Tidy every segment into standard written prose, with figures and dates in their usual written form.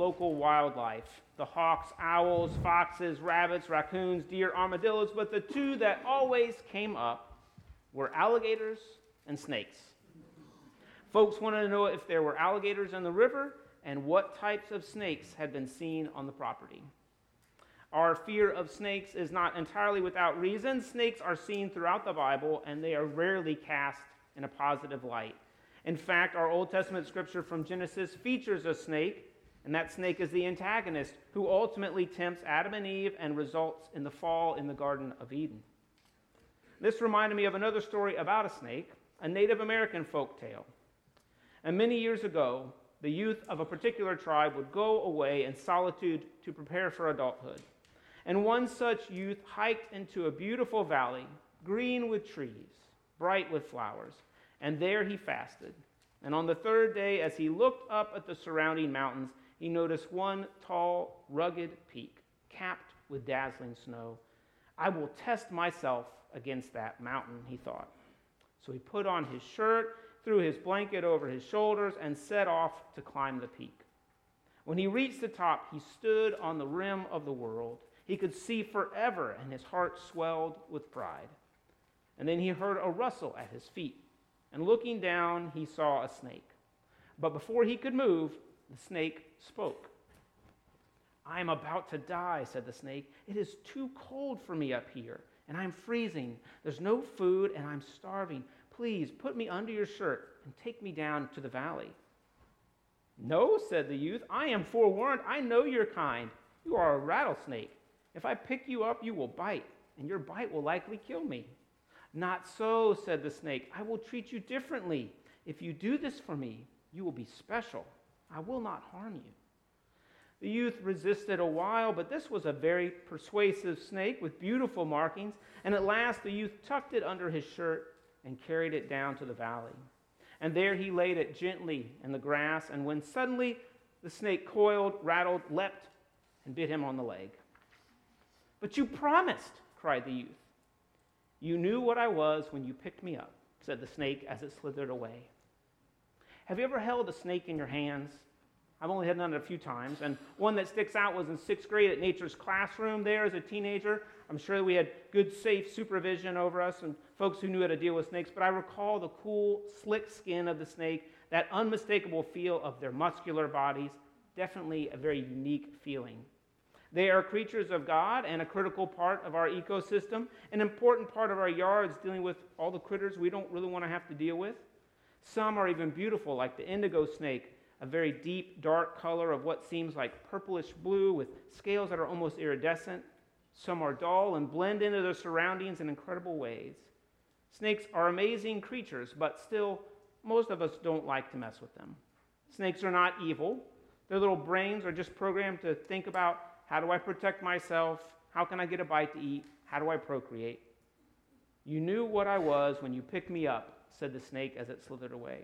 local wildlife, the hawks, owls, foxes, rabbits, raccoons, deer, armadillos, but the two that always came up were alligators and snakes. Folks wanted to know if there were alligators in the river and what types of snakes had been seen on the property. Our fear of snakes is not entirely without reason. Snakes are seen throughout the Bible, and they are rarely cast in a positive light. In fact, our Old Testament scripture from Genesis features a snake, and that snake is the antagonist who ultimately tempts Adam and Eve and results in the fall in the Garden of Eden. This reminded me of another story about a snake, a Native American folk tale. And many years ago, the youth of a particular tribe would go away in solitude to prepare for adulthood. And one such youth hiked into a beautiful valley, green with trees, bright with flowers, and there he fasted. And on the third day, as he looked up at the surrounding mountains, he noticed one tall, rugged peak, capped with dazzling snow. I will test myself against that mountain, he thought. So he put on his shirt, threw his blanket over his shoulders, and set off to climb the peak. When he reached the top, he stood on the rim of the world. He could see forever, and his heart swelled with pride. And then he heard a rustle at his feet, and looking down, he saw a snake. But before he could move, the snake spoke. "I am about to die," said the snake. "It is too cold for me up here, and I'm freezing. There's no food, and I'm starving. Please put me under your shirt and take me down to the valley." "No," said the youth, "I am forewarned. I know your kind. You are a rattlesnake. If I pick you up, you will bite, and your bite will likely kill me." "Not so," said the snake. "I will treat you differently. If you do this for me, you will be special. I will not harm you." The youth resisted a while, but this was a very persuasive snake with beautiful markings, and at last the youth tucked it under his shirt and carried it down to the valley. And there he laid it gently in the grass, and when suddenly the snake coiled, rattled, leapt, and bit him on the leg. "But you promised," cried the youth. "You knew what I was when you picked me up," said the snake as it slithered away. Have you ever held a snake in your hands? I've only done it a few times, and one that sticks out was in 6th grade at Nature's Classroom there as a teenager. I'm sure we had good, safe supervision over us and folks who knew how to deal with snakes, but I recall the cool, slick skin of the snake, that unmistakable feel of their muscular bodies, definitely a very unique feeling. They are creatures of God and a critical part of our ecosystem, an important part of our yards dealing with all the critters we don't really want to have to deal with. Some are even beautiful, like the indigo snake, a very deep, dark color of what seems like purplish blue with scales that are almost iridescent. Some are dull and blend into their surroundings in incredible ways. Snakes are amazing creatures, but still, most of us don't like to mess with them. Snakes are not evil. Their little brains are just programmed to think about, how do I protect myself? How can I get a bite to eat? How do I procreate? "You knew what I was when you picked me up," said the snake as it slithered away.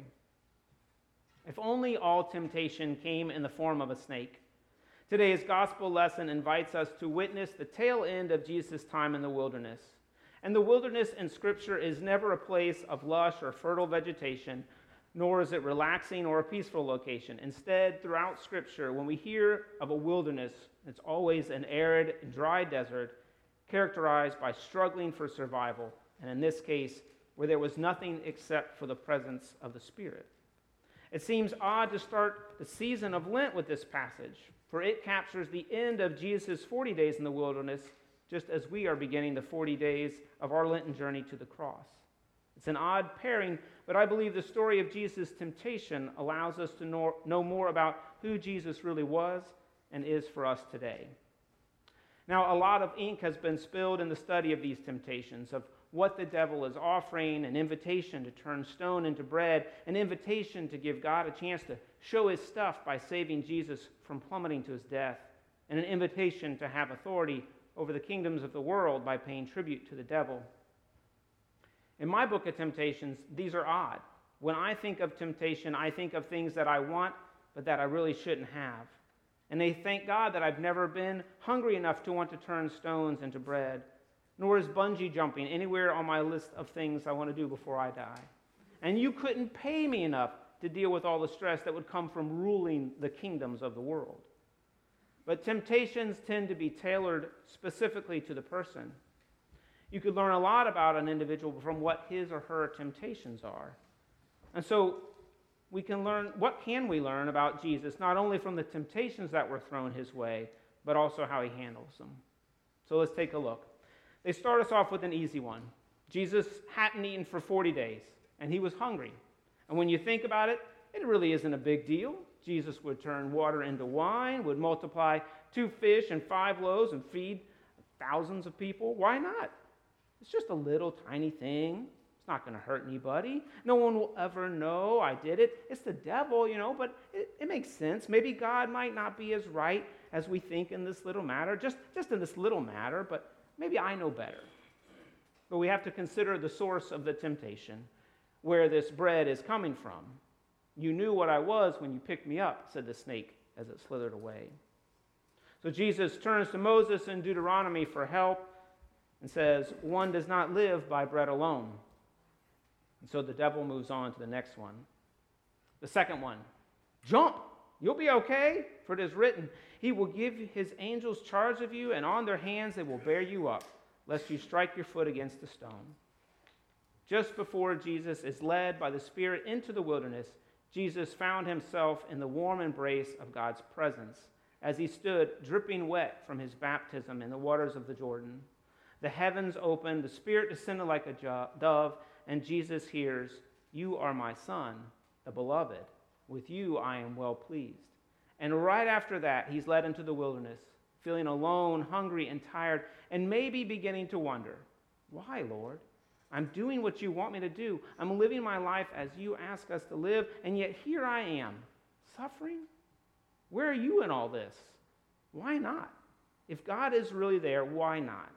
If only all temptation came in the form of a snake. Today's gospel lesson invites us to witness the tail end of Jesus' time in the wilderness. And the wilderness in Scripture is never a place of lush or fertile vegetation, nor is it relaxing or a peaceful location. Instead, throughout Scripture, when we hear of a wilderness, it's always an arid and dry desert characterized by struggling for survival, and in this case, where there was nothing except for the presence of the Spirit. It seems odd to start the season of Lent with this passage, for it captures the end of Jesus' 40 days in the wilderness, just as we are beginning the 40 days of our Lenten journey to the cross. It's an odd pairing, but I believe the story of Jesus' temptation allows us to know more about who Jesus really was and is for us today. Now, a lot of ink has been spilled in the study of these temptations, of what the devil is offering, an invitation to turn stone into bread, an invitation to give God a chance to show his stuff by saving Jesus from plummeting to his death, and an invitation to have authority over the kingdoms of the world by paying tribute to the devil. In my book of Temptations, these are odd. When I think of temptation, I think of things that I want, but that I really shouldn't have. And they thank God that I've never been hungry enough to want to turn stones into bread, nor is bungee jumping anywhere on my list of things I want to do before I die. And you couldn't pay me enough to deal with all the stress that would come from ruling the kingdoms of the world. but temptations tend to be tailored specifically to the person. You could learn a lot about an individual from what his or her temptations are. And so we can learn, what can we learn about Jesus, not only from the temptations that were thrown his way, but also how he handles them. So let's take a look. They start us off with an easy one. Jesus hadn't eaten for 40 days, and he was hungry. And when you think about it, it really isn't a big deal. Jesus would turn water into wine, would multiply 2 fish and 5 loaves and feed thousands of people. Why not? It's just a little tiny thing. It's not going to hurt anybody. No one will ever know I did it. It's the devil, but it makes sense. Maybe God might not be as right as we think in this little matter, just in this little matter, but maybe I know better. But we have to consider the source of the temptation, where this bread is coming from. You knew what I was when you picked me up, said the snake as it slithered away. So Jesus turns to Moses in Deuteronomy for help and says, one does not live by bread alone. And so the devil moves on to the next one. The second one, jump, you'll be okay, for it is written, he will give his angels charge of you, and on their hands they will bear you up, lest you strike your foot against a stone. Just before Jesus is led by the Spirit into the wilderness, Jesus found himself in the warm embrace of God's presence as he stood dripping wet from his baptism in the waters of the Jordan. The heavens opened, the Spirit descended like a dove, and Jesus hears, you are my Son, the beloved. With you I am well pleased. And right after that, he's led into the wilderness, feeling alone, hungry, and tired, and maybe beginning to wonder, why, Lord? I'm doing what you want me to do. I'm living my life as you ask us to live, and yet here I am, suffering? Where are you in all this? Why not? If God is really there, why not?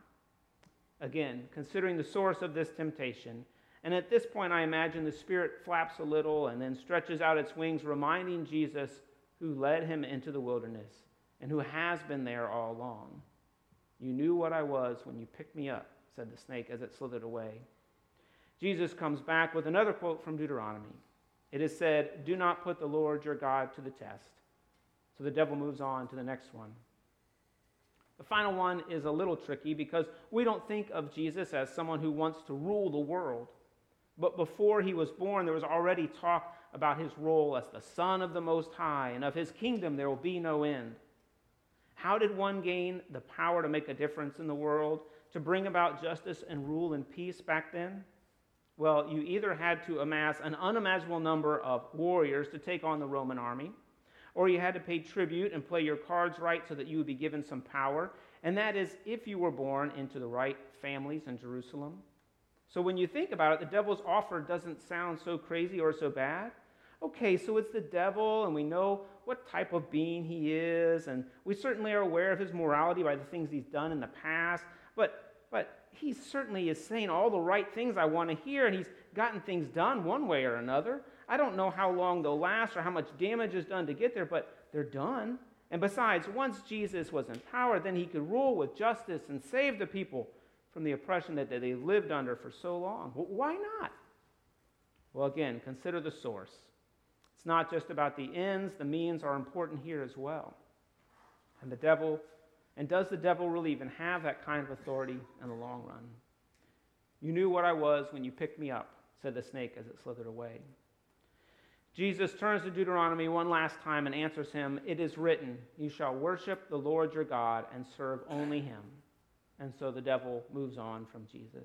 Again, considering the source of this temptation, and at this point I imagine the Spirit flaps a little and then stretches out its wings, reminding Jesus who led him into the wilderness and who has been there all along. You knew what I was when you picked me up, said the snake as it slithered away. Jesus comes back with another quote from Deuteronomy. It is said, do not put the Lord your God to the test. So the devil moves on to the next one. The final one is a little tricky because we don't think of Jesus as someone who wants to rule the world. But before he was born, there was already talk about his role as the Son of the Most High, and of his kingdom there will be no end. How did one gain the power to make a difference in the world, to bring about justice and rule and peace back then? Well, you either had to amass an unimaginable number of warriors to take on the Roman army, or you had to pay tribute and play your cards right so that you would be given some power, and that is if you were born into the right families in Jerusalem. So when you think about it, the devil's offer doesn't sound so crazy or so bad. Okay, so it's the devil, and we know what type of being he is, and we certainly are aware of his morality by the things he's done in the past, but he certainly is saying all the right things I want to hear, and he's gotten things done one way or another. I don't know how long they'll last or how much damage is done to get there, but they're done. And besides, once Jesus was in power, then he could rule with justice and save the people from the oppression that they lived under for so long. Well, why not? Well, again, consider the source. It's not just about the ends, the means are important here as well. And does the devil really even have that kind of authority in the long run? You knew what I was when you picked me up, said the snake as it slithered away. Jesus turns to Deuteronomy one last time and answers him, it is written, you shall worship the Lord your God and serve only him. And so the devil moves on from Jesus.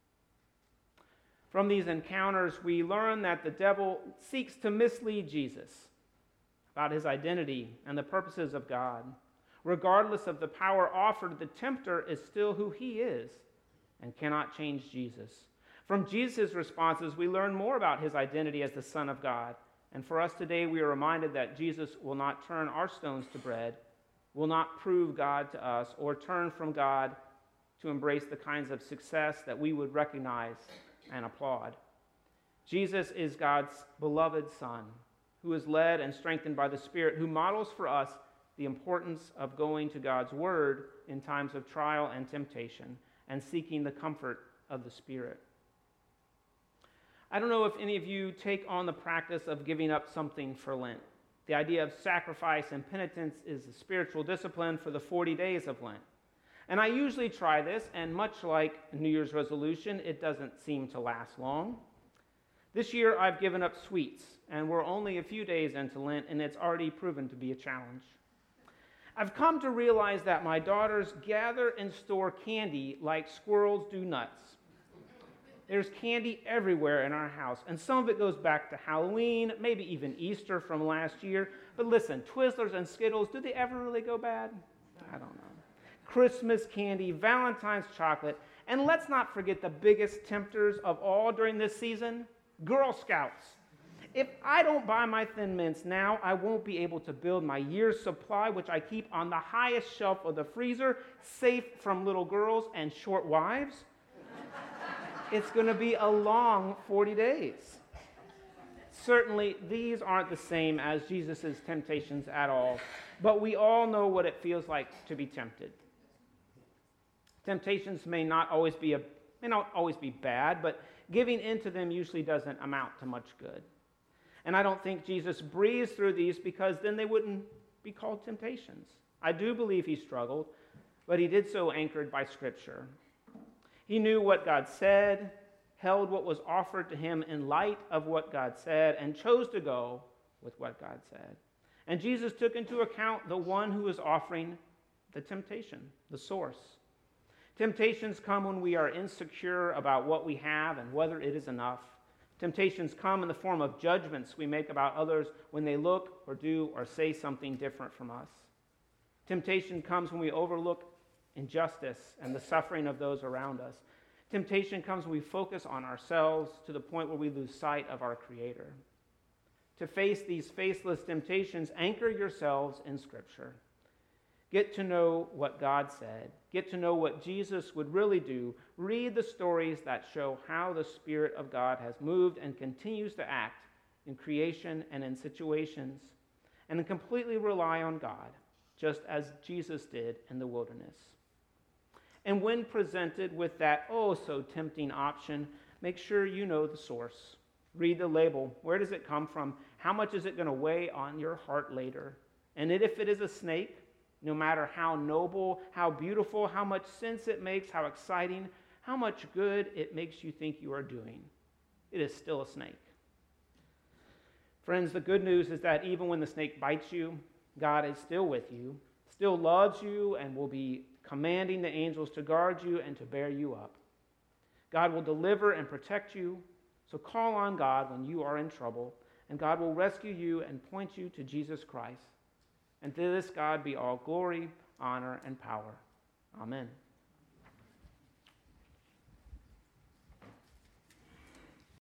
From these encounters, we learn that the devil seeks to mislead Jesus about his identity and the purposes of God. Regardless of the power offered, the tempter is still who he is and cannot change Jesus. From Jesus' responses, we learn more about his identity as the Son of God. And for us today, we are reminded that Jesus will not turn our stones to bread, will not prove God to us, or turn from God to embrace the kinds of success that we would recognize and applaud. Jesus is God's beloved Son, who is led and strengthened by the Spirit, who models for us the importance of going to God's Word in times of trial and temptation and seeking the comfort of the Spirit. I don't know if any of you take on the practice of giving up something for Lent, The idea of sacrifice and penitence is a spiritual discipline for the 40 days of Lent. And I usually try this, and much like New Year's resolution, it doesn't seem to last long. This year, I've given up sweets, and we're only a few days into Lent, and it's already proven to be a challenge. I've come to realize that my daughters gather and store candy like squirrels do nuts. There's candy everywhere in our house, and some of it goes back to Halloween, maybe even Easter from last year. But listen, Twizzlers and Skittles, do they ever really go bad? I don't know. Christmas candy, Valentine's chocolate, and let's not forget the biggest tempters of all during this season, Girl Scouts. If I don't buy my Thin Mints now, I won't be able to build my year's supply, which I keep on the highest shelf of the freezer, safe from little girls and short wives. It's going to be a long 40 days. Certainly, these aren't the same as Jesus' temptations at all, but we all know what it feels like to be tempted. Temptations may not always be bad, but giving in to them usually doesn't amount to much good. And I don't think Jesus breezed through these because then they wouldn't be called temptations. I do believe he struggled, but he did so anchored by Scripture. He knew what God said, held what was offered to him in light of what God said, and chose to go with what God said. And Jesus took into account the one who was offering the temptation, the source. Temptations come when we are insecure about what we have and whether it is enough. Temptations come in the form of judgments we make about others when they look or do or say something different from us. Temptation comes when we overlook injustice and the suffering of those around us. Temptation comes when we focus on ourselves to the point where we lose sight of our Creator. To face these faceless temptations, anchor yourselves in Scripture. Get to know what God said. Get to know what Jesus would really do. Read the stories that show how the Spirit of God has moved and continues to act in creation and in situations, and completely rely on God, just as Jesus did in the wilderness. And when presented with that so tempting option, make sure you know the source. Read the label. Where does it come from? How much is it going to weigh on your heart later? And if it is a snake, no matter how noble, how beautiful, how much sense it makes, how exciting, how much good it makes you think you are doing, it is still a snake. Friends, the good news is that even when the snake bites you, God is still with you, still loves you, and will be commanding the angels to guard you and to bear you up. God will deliver and protect you, so call on God when you are in trouble, and God will rescue you and point you to Jesus Christ. And to this God be all glory, honor, and power. Amen.